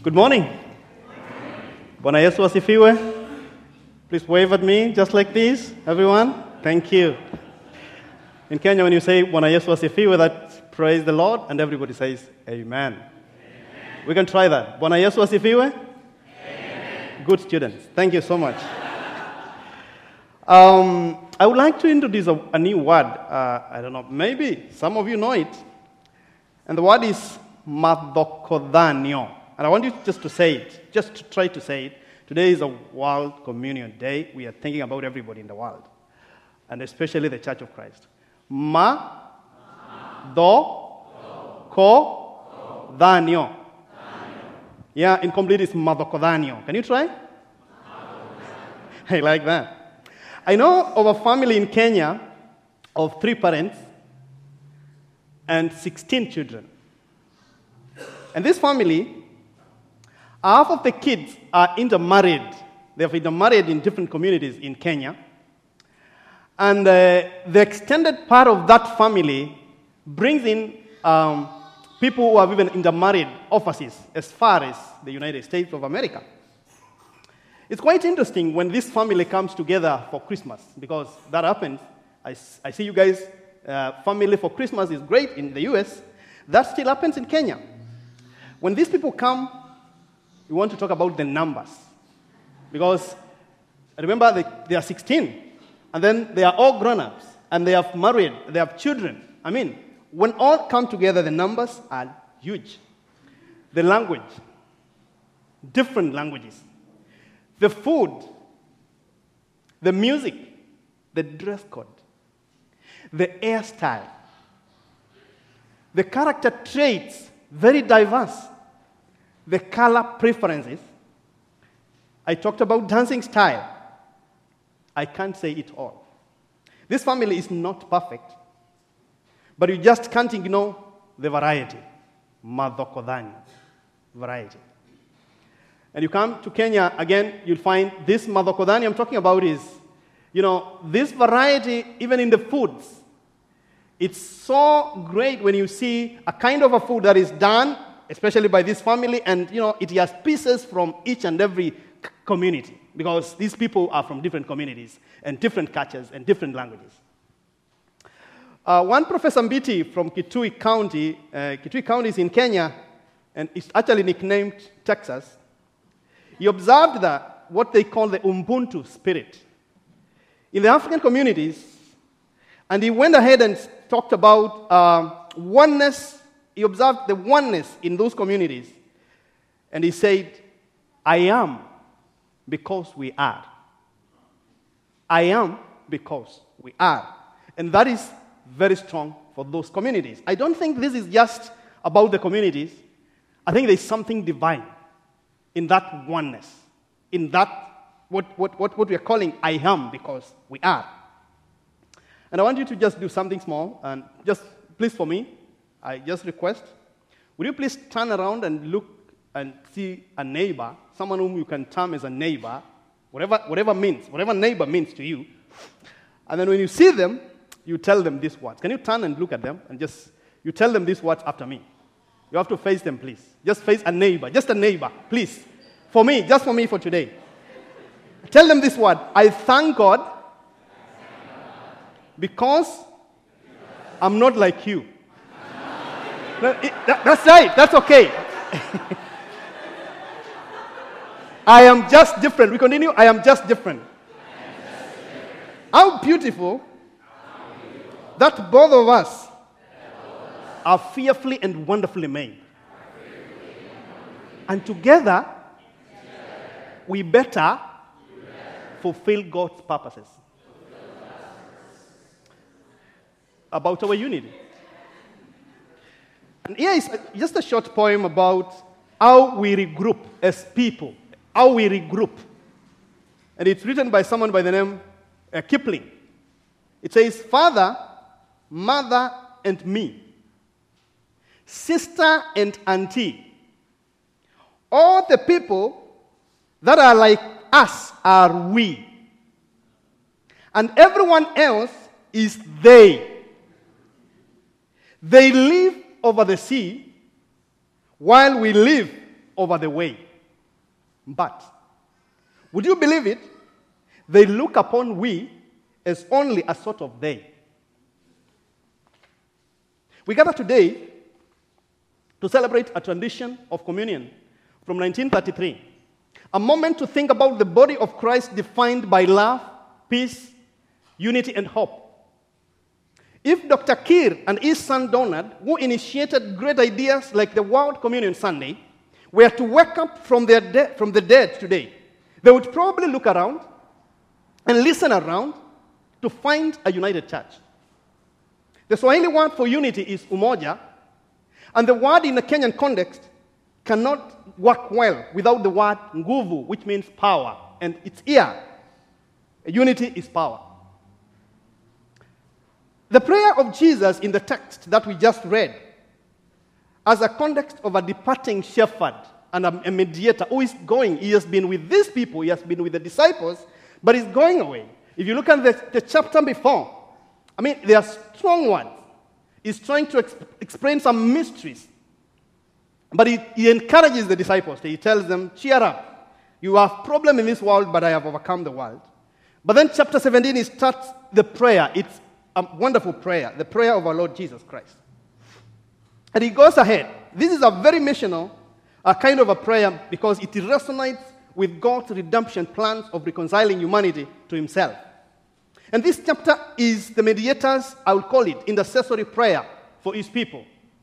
Good morning. Bwana Yesu asifiwe. Please wave at me just like this, everyone. Thank you. In Kenya, when you say Bwana Yesu asifiwe, that's praise the Lord, and everybody says amen. Amen. We can try that. Bwana Yesu asifiwe. Amen. Good students. Thank you so much. I would like to introduce a new word. I don't know, maybe some of you know it. And the word is mathokodanio. And I want you just to say it, just to try to say it. Today is a World Communion Day. We are thinking about everybody in the world, and especially the Church of Christ. Mathokodanio. Yeah, incomplete is mathokodanio. Can you try? I like that. I know of a family in Kenya of 3 parents and 16 children. And this family, half of the kids are intermarried. They've intermarried in different communities in Kenya. And the extended part of that family brings in people who have even intermarried overseas, as far as the United States of America. It's quite interesting when this family comes together for Christmas, because that happens. I see you guys, family for Christmas is great in the US. That still happens in Kenya. When these people come, we want to talk about the numbers. Because remember, they are 16, and then they are all grown-ups, and they have married, they have children. I mean, when all come together, the numbers are huge. The language, different languages. The food, the music, the dress code, the hairstyle, the character traits, very diverse. The color preferences. I talked about dancing style. I can't say it all. This family is not perfect, but you just can't ignore the variety. Mathokodanio. Variety. And you come to Kenya, again, you'll find this mathokodanio I'm talking about is, this variety, even in the foods. It's so great when you see a kind of a food that is done, especially by this family, and, it has pieces from each and every community, because these people are from different communities and different cultures and different languages. One Professor Mbiti from Kitui County is in Kenya, and it's actually nicknamed Texas. He observed that what they call the Ubuntu spirit in the African communities, and he went ahead and talked about oneness. He observed the oneness in those communities, and he said, I am because we are. I am because we are. And that is very strong for those communities. I don't think this is just about the communities. I think there's something divine in that oneness, in that what we are calling I am because we are. And I want you to just do something small, and just please for me, I just request, would you please turn around and look and see a neighbor, someone whom you can term as a neighbor, whatever neighbor means to you. And then when you see them, you tell them these words. Can you turn and look at them and you tell them these words after me? You have to face them, please. Just face a neighbor, just a neighbor, please. For me, just for me for today. Tell them this word. I thank God because I'm not like you. That's right. That's okay. I am just different. We continue. I am just different. How beautiful that both of us are fearfully and wonderfully made. And together, we better fulfill God's purposes. About our unity. And here is just a short poem about how we regroup as people. How we regroup. And it's written by someone by the name Kipling. It says, Father, mother, and me. Sister and auntie. All the people that are like us are we. And everyone else is they. They live over the sea while we live over the way. But, would you believe it? They look upon we as only a sort of they. We gather today to celebrate a tradition of communion from 1933. A moment to think about the body of Christ defined by love, peace, unity, and hope. If Dr. Keir and his son Donald, who initiated great ideas like the World Communion Sunday, were to wake up from the dead today, they would probably look around and listen around to find a united church. The Swahili word for unity is umoja, and the word in the Kenyan context cannot work well without the word nguvu, which means power, and it's here. Unity is power. The prayer of Jesus in the text that we just read, as a context of a departing shepherd and a mediator who is going. He has been with these people, he has been with the disciples, but he's going away. If you look at the chapter before, they are strong words. He's trying to explain some mysteries. But he encourages the disciples. He tells them, cheer up. You have problem in this world, but I have overcome the world. But then chapter 17, he starts the prayer. It's a wonderful prayer, the prayer of our Lord Jesus Christ. And he goes ahead. This is a very missional kind of a prayer because it resonates with God's redemption plans of reconciling humanity to himself. And this chapter is the mediator's, I will call it, intercessory prayer for his people.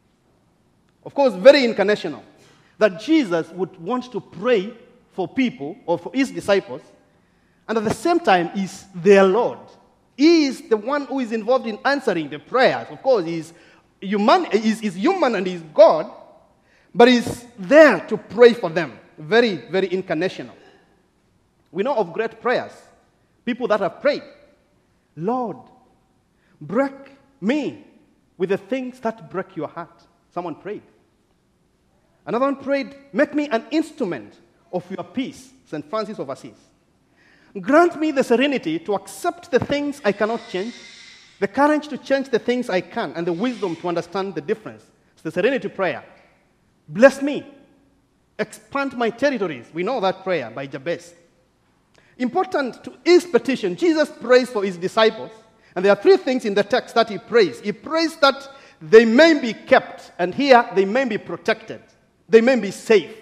Of course, very incarnational. That Jesus would want to pray for people or for his disciples, and at the same time is their Lord. He is the one who is involved in answering the prayers. Of course, he's human and he's God, but he's there to pray for them. Very, very incarnational. We know of great prayers, people that have prayed. Lord, break me with the things that break your heart. Someone prayed. Another one prayed, make me an instrument of your peace, St. Francis of Assisi. Grant me the serenity to accept the things I cannot change, the courage to change the things I can, and the wisdom to understand the difference. It's the serenity prayer. Bless me. Expand my territories. We know that prayer by Jabez. Important to his petition, Jesus prays for his disciples. And there are three things in the text that he prays. He prays that they may be kept, and here they may be protected. They may be safe.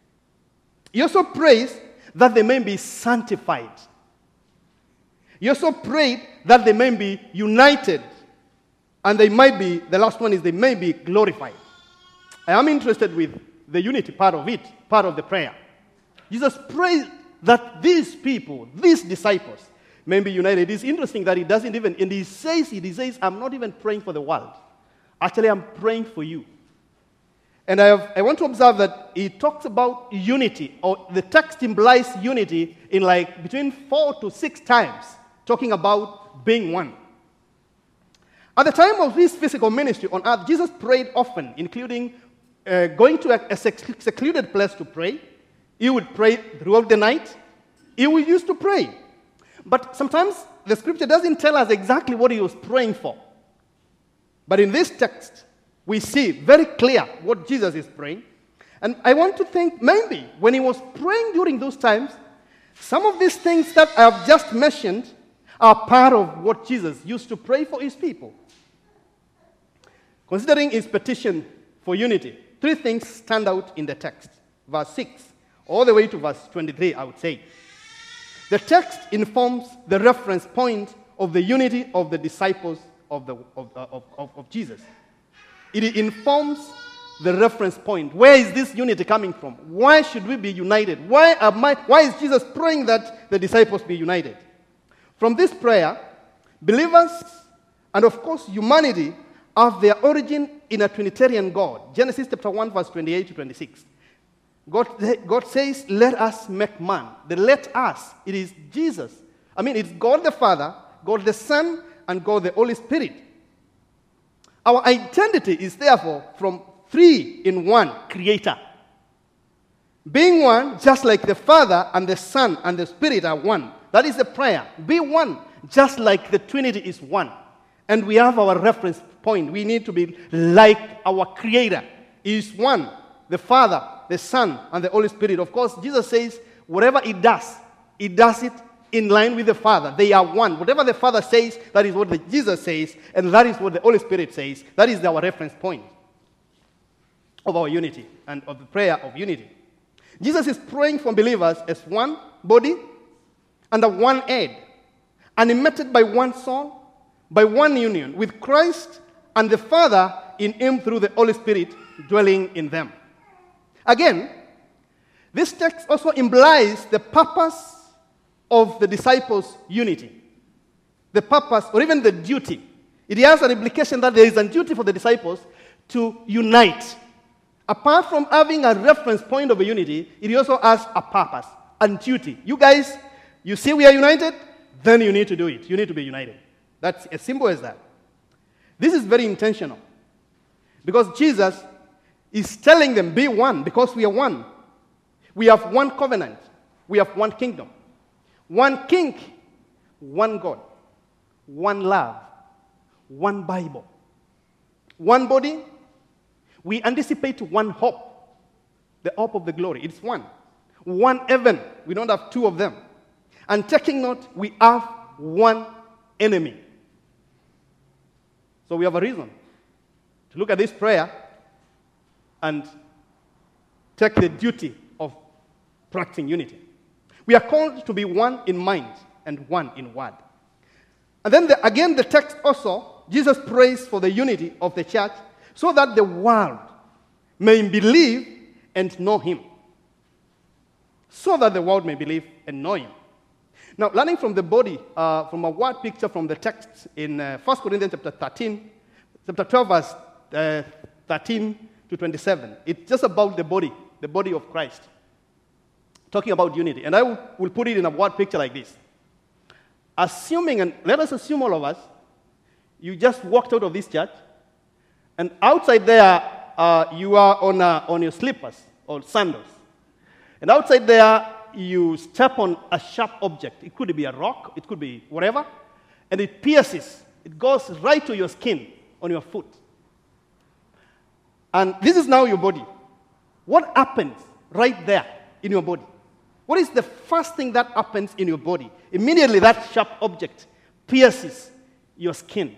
He also prays that they may be sanctified. He also prayed that they may be united. And they might be, the last one is they may be glorified. I am interested with the unity part of it, part of the prayer. Jesus prayed that these people, these disciples, may be united. It's interesting that he doesn't even, and he says, I'm not even praying for the world. Actually, I'm praying for you. And I want to observe that he talks about unity, or the text implies unity in like between 4 to 6 times, talking about being one. At the time of his physical ministry on earth, Jesus prayed often, including going to a secluded place to pray. He would pray throughout the night. He used to pray. But sometimes the scripture doesn't tell us exactly what he was praying for. But in this text, we see very clear what Jesus is praying. And I want to think maybe when he was praying during those times, some of these things that I have just mentioned are part of what Jesus used to pray for his people. Considering his petition for unity, 3 things stand out in the text. Verse 6, all the way to verse 23, I would say. The text informs the reference point of the unity of the disciples of Jesus. It informs the reference point. Where is this unity coming from? Why should we be united? Why is Jesus praying that the disciples be united? From this prayer, believers and of course humanity have their origin in a Trinitarian God. Genesis chapter 1 verse 28 to 26. God says, let us make man. The let us, it is Jesus. It's God the Father, God the Son, and God the Holy Spirit. Our identity is therefore from 3 in 1 Creator. Being one, just like the Father and the Son and the Spirit are one. That is the prayer. Be one, just like the Trinity is one. And we have our reference point. We need to be like our Creator. He is one. The Father the Son, and the Holy Spirit. Of course, Jesus says whatever He does it in line with the Father. They are one. Whatever the Father says, that is what Jesus says, and that is what the Holy Spirit says. That is our reference point of our unity and of the prayer of unity. Jesus is praying for believers as one body, under one head, animated by one soul, by one union with Christ and the Father in Him through the Holy Spirit dwelling in them. Again, this text also implies the purpose of the disciples' unity. The purpose, or even the duty. It has an implication that there is a duty for the disciples to unite. Apart from having a reference point of a unity, it also has a purpose and duty. You guys, you see we are united, then you need to do it. You need to be united. That's as simple as that. This is very intentional. Because Jesus is telling them, be one, because we are one. We have one covenant. We have one kingdom. One king, one God, one love, one Bible, one body. We anticipate one hope, the hope of the glory. It's one. One heaven. We don't have two of them. And taking note, we have one enemy. So we have a reason to look at this prayer and take the duty of practicing unity. We are called to be one in mind and one in word. And then again, the text also, Jesus prays for the unity of the church so that the world may believe and know Him. So that the world may believe and know Him. Now, learning from the body, from a word picture from the text in 1 Corinthians chapter 12, verse 13 to 27. It's just about the body of Christ. Talking about unity. And I will put it in a word picture like this. Assuming, and let us assume all of us, you just walked out of this church, and outside there, you are on your slippers or sandals. And outside there, you step on a sharp object. It could be a rock, it could be whatever, and it pierces. It goes right to your skin on your foot. And this is now your body. What happens right there in your body? What is the first thing that happens in your body? Immediately that sharp object pierces your skin.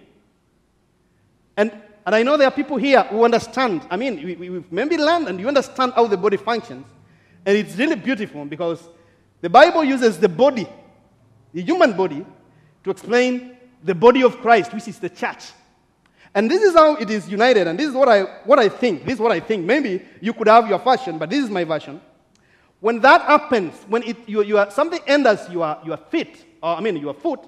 And I know there are people here who understand. I mean, we've maybe learned and you understand how the body functions. And it's really beautiful because the Bible uses the body, the human body, to explain the body of Christ, which is the church. And this is how it is united. And this is what I think. This is what I think. Maybe you could have your version, but this is my version. When that happens, when something enters your feet, your foot,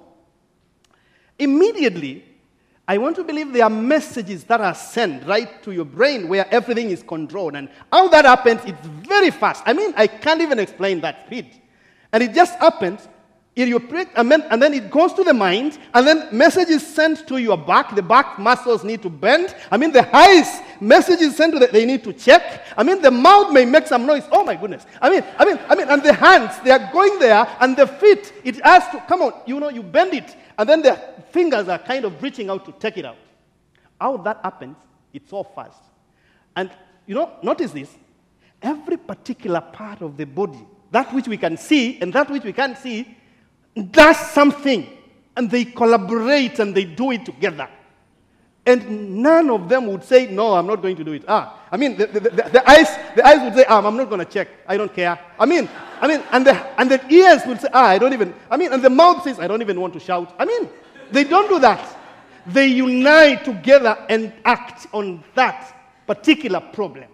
immediately, I want to believe there are messages that are sent right to your brain where everything is controlled. And how that happens, it's very fast. I mean, I can't even explain that speed. And it just happens. And then it goes to the mind, and then messages sent to your back. The back muscles need to bend. I mean, the eyes, messages sent to they need to check. I mean, the mouth may make some noise. Oh my goodness. I mean, and the hands, they are going there, and the feet, it has to, come on, you bend it, and then the fingers are kind of reaching out to take it out. How that happens, it's so fast. And, notice this. Every particular part of the body, that which we can see and that which we can't see, does something, and they collaborate and they do it together. And none of them would say, no, I'm not going to do it. The eyes would say, I'm not going to check. I don't care. And the ears would say, and the mouth says, I don't even want to shout. They don't do that. They unite together and act on that particular problem.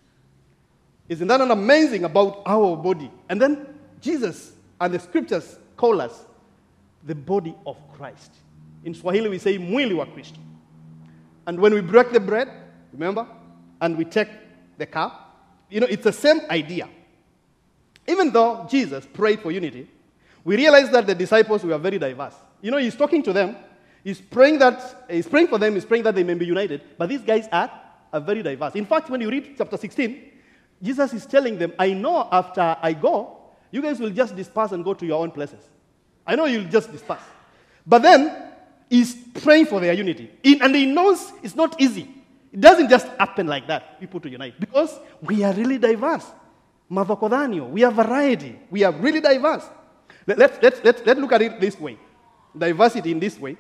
Isn't that not amazing about our body? And then Jesus and the scriptures call us the body of Christ. In Swahili, we say, mwili wa Kristo. And when we break the bread, remember, and we take the cup, it's the same idea. Even though Jesus prayed for unity, we realize that the disciples were very diverse. He's talking to them. He's praying for them. He's praying that they may be united. But these guys are very diverse. In fact, when you read chapter 16, Jesus is telling them, I know after I go, you guys will just disperse and go to your own places. I know you'll just disperse. But then, he's praying for their unity. And he knows it's not easy. It doesn't just happen like that, people to unite, because we are really diverse. Mavakodanio, we have variety. We are really diverse. Let's look at it this way. Diversity in this way.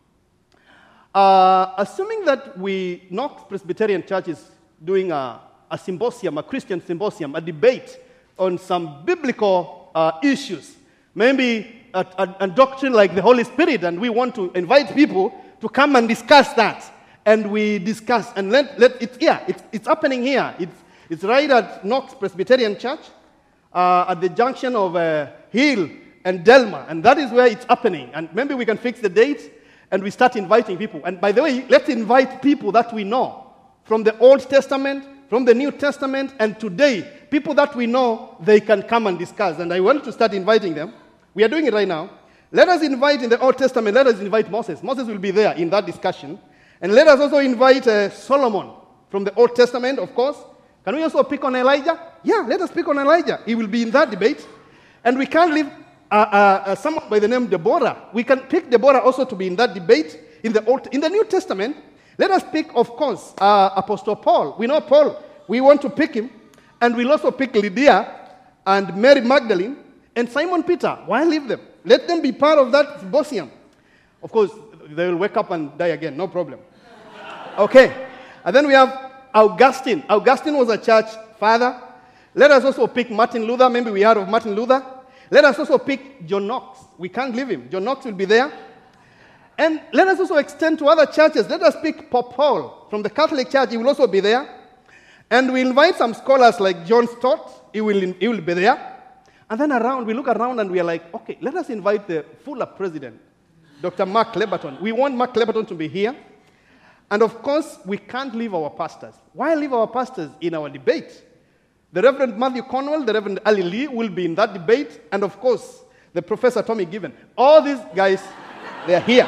Assuming that Knox Presbyterian Church is doing a symposium, a Christian symposium, a debate on some biblical issues, maybe a doctrine like the Holy Spirit, and we want to invite people to come and discuss that. And we discuss, and it's happening here. It's right at Knox Presbyterian Church, at the junction of Hill and Delma, and that is where it's happening. And maybe we can fix the date, and we start inviting people. And by the way, let's invite people that we know from the Old Testament, from the New Testament, and today, people that we know, they can come and discuss. And I want to start inviting them. We are doing it right now. Let us invite in the Old Testament, let us invite Moses. Moses will be there in that discussion. And let us also invite Solomon from the Old Testament, of course. Can we also pick on Elijah? Yeah, let us pick on Elijah. He will be in that debate. And we can't leave someone by the name Deborah. We can pick Deborah also to be in that debate in the New Testament. Let us pick, of course, Apostle Paul. We know Paul. We want to pick him. And we'll also pick Lydia and Mary Magdalene and Simon Peter. Why leave them? Let them be part of that symposium. Of course, they will wake up and die again. No problem. Okay. And then we have Augustine. Augustine was a church father. Let us also pick Martin Luther. Maybe we heard of Martin Luther. Let us also pick John Knox. We can't leave him. John Knox will be there. And let us also extend to other churches. Let us pick Pope Paul from the Catholic Church. He will also be there. And we invite some scholars like John Stott. He will be there. And then we look around and we are like, okay, let us invite the Fuller president, Dr. Mark Leberton. We want Mark Leberton to be here. And of course, we can't leave our pastors. Why leave our pastors in our debate? The Reverend Matthew Cornwell, the Reverend Ali Lee will be in that debate. And of course, the Professor Tommy Given. All these guys, they are here.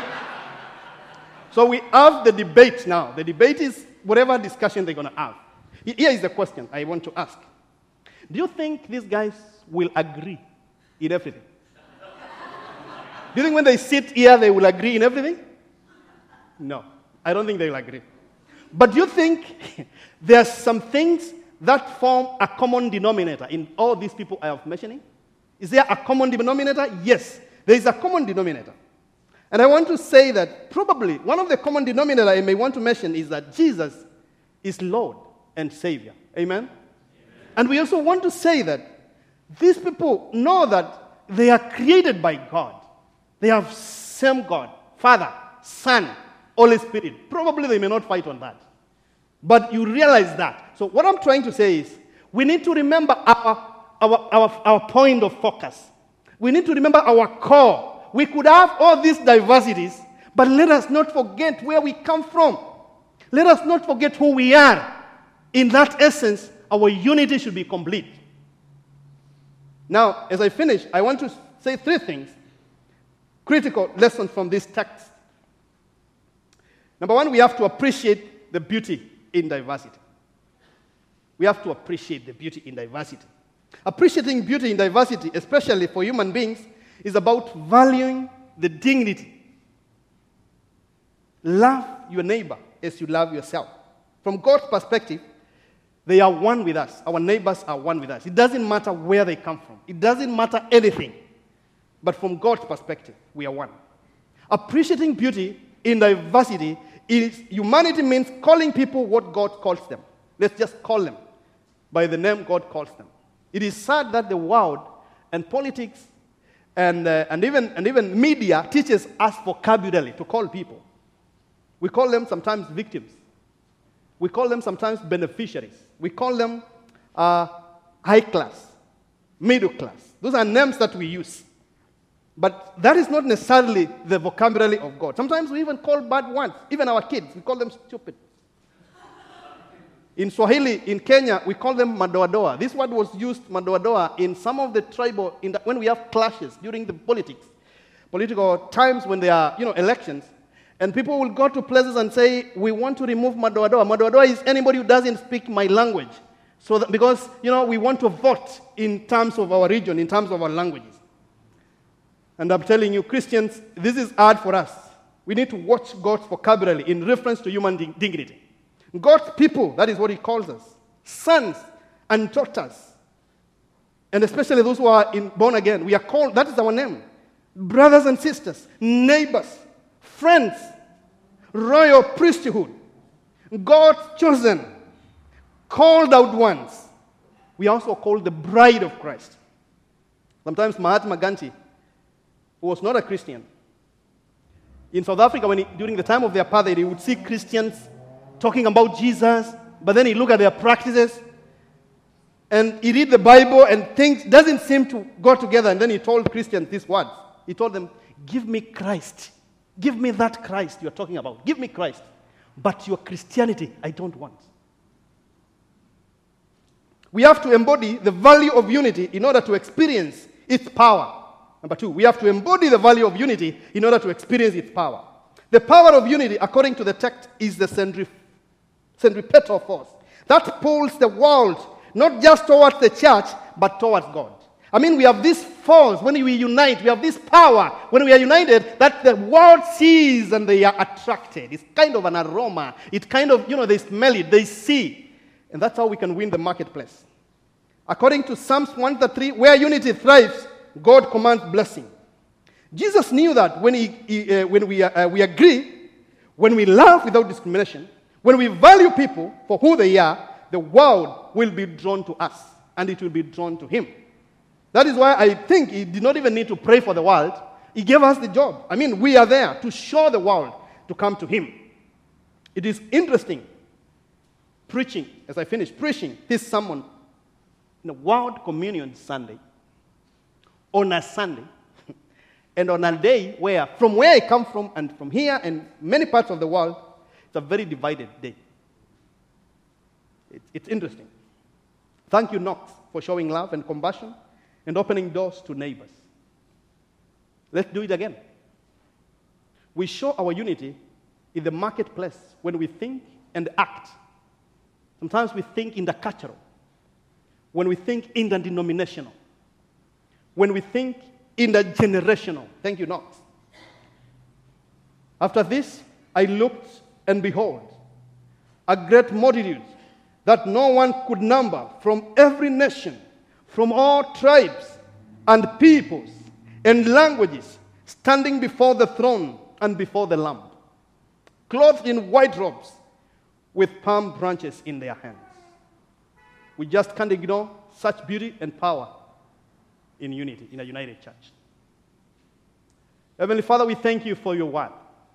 So we have the debate now. The debate is whatever discussion they're going to have. Here is the question I want to ask. Do you think these guys will agree in everything? Do you think when they sit here, they will agree in everything? No, I don't think they will agree. But do you think there are some things that form a common denominator in all these people I have mentioning? Is there a common denominator? Yes, there is a common denominator. And I want to say that probably one of the common denominators I may want to mention is that Jesus is Lord and Savior. Amen? And we also want to say that these people know that they are created by God. They have same God, Father, Son, Holy Spirit. Probably they may not fight on that. But you realize that. So what I'm trying to say is we need to remember our point of focus. We need to remember our core. We could have all these diversities, but let us not forget where we come from. Let us not forget who we are. In that essence, our unity should be complete. Now, as I finish, I want to say three things, critical lessons from this text. Number one, we have to appreciate the beauty in diversity. We have to appreciate the beauty in diversity. Appreciating beauty in diversity, especially for human beings, is about valuing the dignity. Love your neighbor as you love yourself. From God's perspective, they are one with us. Our neighbors are one with us. It doesn't matter where they come from. It doesn't matter anything. But from God's perspective, we are one. Appreciating beauty in diversity is humanity means calling people what God calls them. Let's just call them by the name God calls them. It is sad that the world and politics and even media teaches us vocabulary to call people. We call them sometimes victims. We call them sometimes beneficiaries. We call them high class, middle class. Those are names that we use. But that is not necessarily the vocabulary of God. Sometimes we even call bad words. Even our kids, we call them stupid. In Swahili, in Kenya, we call them madoadoa. This word was used, madoadoa, in some of the tribal, when we have clashes during the political times when there are, elections. And people will go to places and say, we want to remove madoadoa. Madoadoa is anybody who doesn't speak my language. So that, because, we want to vote in terms of our region, in terms of our languages. And I'm telling you, Christians, this is hard for us. We need to watch God's vocabulary in reference to human dignity. God's people, that is what he calls us. Sons and daughters. And especially those who are born again. We are called, that is our name. Brothers and sisters, neighbors, friends, royal priesthood, God's chosen, called out ones. We are also called the bride of Christ. Sometimes Mahatma Gandhi, who was not a Christian, in South Africa, during the time of the apartheid, he would see Christians talking about Jesus, but then he look at their practices, and he read the Bible, and things doesn't seem to go together. And then he told Christians these words. He told them, give me Christ. Give me that Christ you're talking about. Give me Christ. But your Christianity, I don't want. We have to embody the value of unity in order to experience its power. Number two, we have to embody the value of unity in order to experience its power. The power of unity, according to the text, is the centripetal force that pulls the world not just towards the church, but towards God. I mean, we have this force when we unite. We have this power when we are united that the world sees and they are attracted. It's kind of an aroma. It's kind of, they smell it, they see. And that's how we can win the marketplace. According to Psalms 133, where unity thrives, God commands blessing. Jesus knew that when we agree, when we love without discrimination, when we value people for who they are, the world will be drawn to us, and it will be drawn to him. That is why I think he did not even need to pray for the world. He gave us the job. I mean, we are there to show the world to come to him. It is interesting preaching, as I finish preaching this sermon in a World Communion Sunday, on a Sunday, and on a day where, from where I come from and from here and many parts of the world, it's a very divided day. It's interesting. Thank you, Knox, for showing love and compassion and opening doors to neighbors. Let's do it again. We show our unity in the marketplace when we think and act. Sometimes we think in the cultural. When we think in the denominational. When we think in the generational. Thank you, Knox. After this, I looked, and behold, a great multitude that no one could number, from every nation, from all tribes and peoples and languages, standing before the throne and before the Lamb, clothed in white robes with palm branches in their hands. We just can't ignore such beauty and power in unity, in a united church. Heavenly Father, we thank you for your word.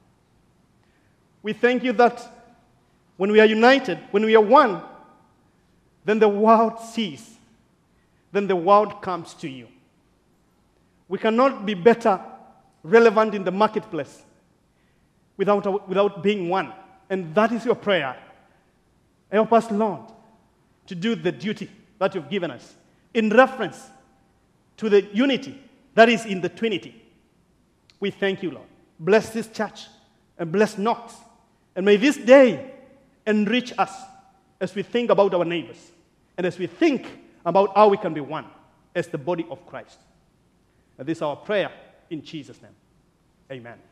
We thank you that when we are united, when we are one, then the world sees, then the world comes to you. We cannot be better relevant in the marketplace without being one. And that is your prayer. Help us, Lord, to do the duty that you've given us in reference to the unity that is in the Trinity. We thank you, Lord. Bless this church and bless Knox. And may this day enrich us as we think about our neighbors and as we think about how we can be one as the body of Christ. And this is our prayer in Jesus' name. Amen.